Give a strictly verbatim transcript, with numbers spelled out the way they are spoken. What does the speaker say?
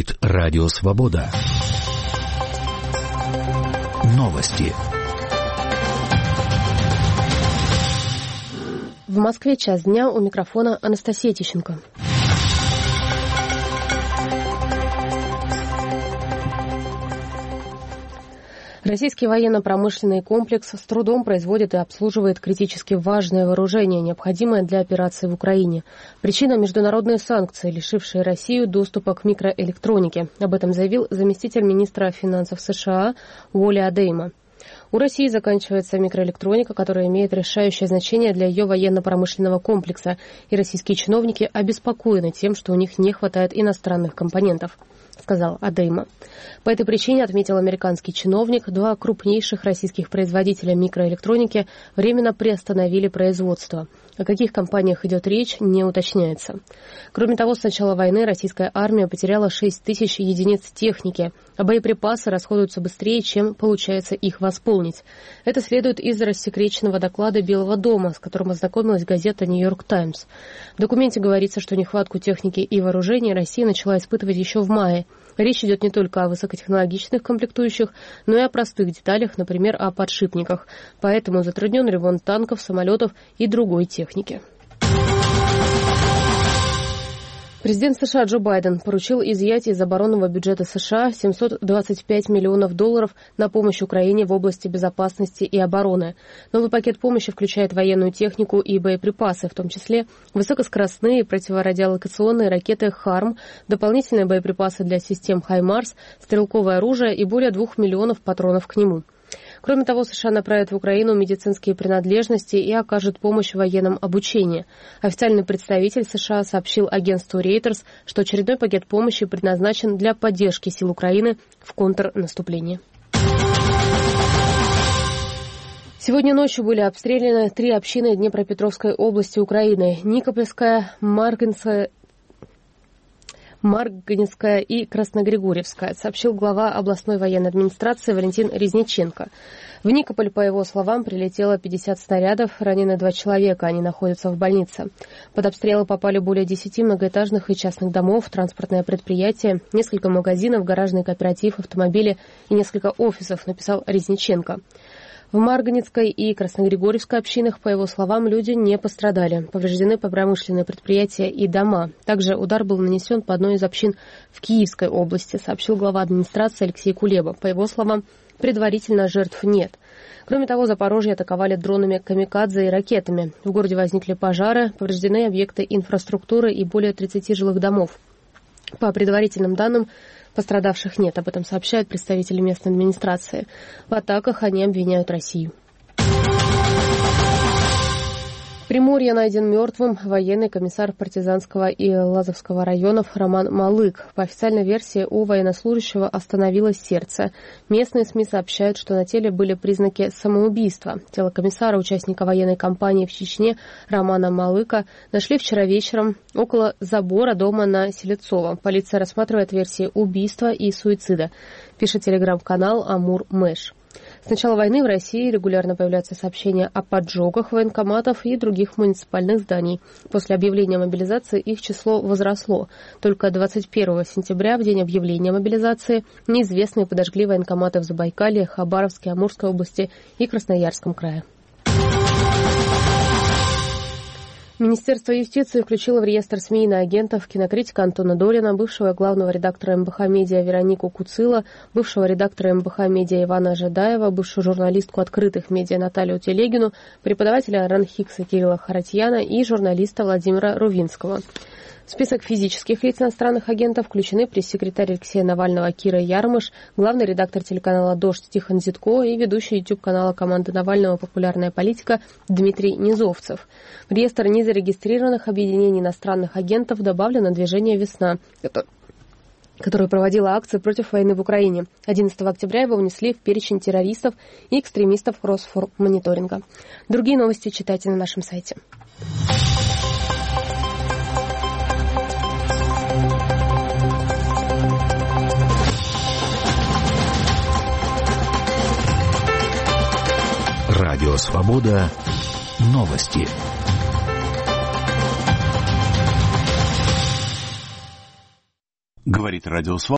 Говорит Радио Свобода. Новости. В Москве час дня, у микрофона Анастасия Тищенко. Российский военно-промышленный комплекс с трудом производит и обслуживает критически важное вооружение, необходимое для операции в Украине. Причина – международные санкции, лишившие Россию доступа к микроэлектронике. Об этом заявил заместитель министра финансов США Уолли Адейма. У России заканчивается микроэлектроника, которая имеет решающее значение для ее военно-промышленного комплекса, и российские чиновники обеспокоены тем, что у них не хватает иностранных компонентов, сказал Адейма. По этой причине, отметил американский чиновник, два крупнейших российских производителя микроэлектроники временно приостановили производство. О каких компаниях идет речь, не уточняется. Кроме того, с начала войны российская армия потеряла шесть тысяч единиц техники, а боеприпасы расходуются быстрее, чем получается их восполнить. Это следует из рассекреченного доклада Белого дома, с которым ознакомилась газета «Нью-Йорк Таймс». В документе говорится, что нехватку техники и вооружения Россия начала испытывать еще в мае. Речь идет не только о высокотехнологичных комплектующих, но и о простых деталях, например, о подшипниках. Поэтому затруднен ремонт танков, самолетов и другой техники. Президент США Джо Байден поручил изъять из оборонного бюджета США семьсот двадцать пять миллионов долларов на помощь Украине в области безопасности и обороны. Новый пакет помощи включает военную технику и боеприпасы, в том числе высокоскоростные противорадиолокационные ракеты «Харм», дополнительные боеприпасы для систем «Хаймарс», стрелковое оружие и более двух миллионов патронов к нему. Кроме того, США направят в Украину медицинские принадлежности и окажут помощь в военном обучении. Официальный представитель США сообщил агентству Reuters, что очередной пакет помощи предназначен для поддержки сил Украины в контрнаступлении. Сегодня ночью были обстреляны три общины Днепропетровской области Украины: Никопольская, Марганская, Марганецкая и Красногригорьевская, сообщил глава областной военной администрации Валентин Резниченко. В Никополь, по его словам, прилетело пятьдесят снарядов, ранены два человека, они находятся в больнице. Под обстрелы попали более десяти многоэтажных и частных домов, транспортное предприятие, несколько магазинов, гаражный кооператив, автомобили и несколько офисов, написал Резниченко. В Марганецкой и Красногригорьевской общинах, по его словам, люди не пострадали. Повреждены промышленные предприятия и дома. Также удар был нанесен по одной из общин в Киевской области, сообщил глава администрации Алексей Кулеба. По его словам, предварительно жертв нет. Кроме того, Запорожье атаковали дронами камикадзе и ракетами. В городе возникли пожары, повреждены объекты инфраструктуры и более тридцати жилых домов. По предварительным данным, пострадавших нет, об этом сообщают представители местной администрации. В атаках они обвиняют Россию. В Приморье найден мертвым военный комиссар Партизанского и Лазовского районов Роман Малык. По официальной версии, у военнослужащего остановилось сердце. Местные СМИ сообщают, что на теле были признаки самоубийства. Тело комиссара, участника военной кампании в Чечне Романа Малыка, нашли вчера вечером около забора дома на Селецово. Полиция рассматривает версии убийства и суицида, пишет телеграм-канал Амур Мэш. С начала войны в России регулярно появляются сообщения о поджогах военкоматов и других муниципальных зданий. После объявления мобилизации их число возросло. Только двадцать первого сентября, в день объявления мобилизации, неизвестные подожгли военкоматы в Забайкалье, Хабаровске, Амурской области и Красноярском крае. Министерство юстиции включило в реестр СМИ иноагентов кинокритика Антона Долина, бывшего главного редактора эм бэ ха Медиа Веронику Куцила, бывшего редактора эм бэ ха Медиа Ивана Ожидаева, бывшую журналистку открытых медиа Наталью Телегину, преподавателя РАНХИКСа Кирилла Харатьяна и журналиста Владимира Рувинского. В список физических лиц иностранных агентов включены пресс-секретарь Алексея Навального Кира Ярмыш, главный редактор телеканала «Дождь» Тихон Зитко и ведущий YouTube-канала команды Навального «Популярная политика» Дмитрий Низовцев. В реестр незарегистрированных объединений иностранных агентов добавлено движение «Весна», которое проводило акции против войны в Украине. одиннадцатого октября его внесли в перечень террористов и экстремистов Росформониторинга. Другие новости читайте на нашем сайте. Радио Свобода. Новости. Говорит Радио Свобода.